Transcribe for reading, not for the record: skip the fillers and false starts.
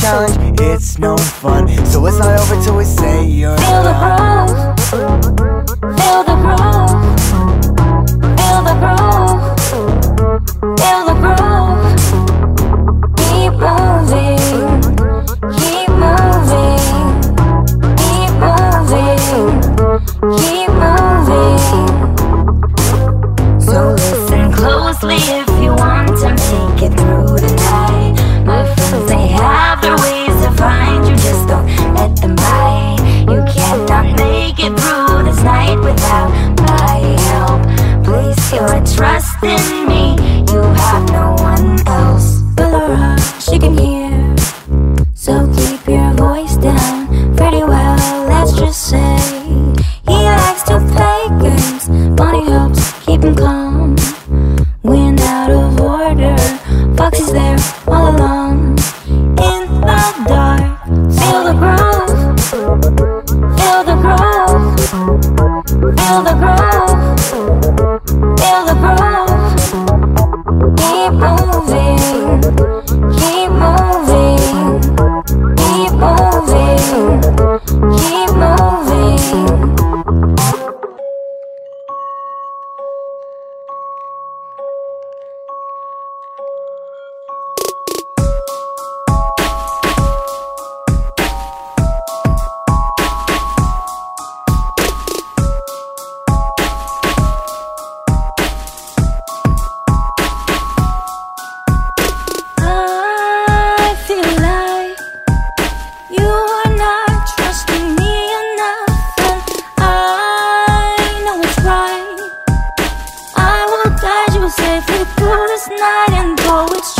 challenge, it's no fun. So it's not over till we say you're Feel the groove, feel the groove, feel the groove, feel the groove. Keep moving, keep moving, keep moving, keep moving. So listen closely if you want to make it through the night. My friends, they have their ways to find you, just don't let them by. You cannot make it through this night without my help. Place your trust in me, you have no one else. Laura, she can hear, so keep your voice down. Pretty well, let's just say he likes to play games. Bonnie helps keep him calm. When out of order, Foxy's there all along. In the dark, feel the groove, feel the groove, feel the groove, feel the groove. Keep moving, keep moving, keep moving, keep moving. Safely through this night and though it's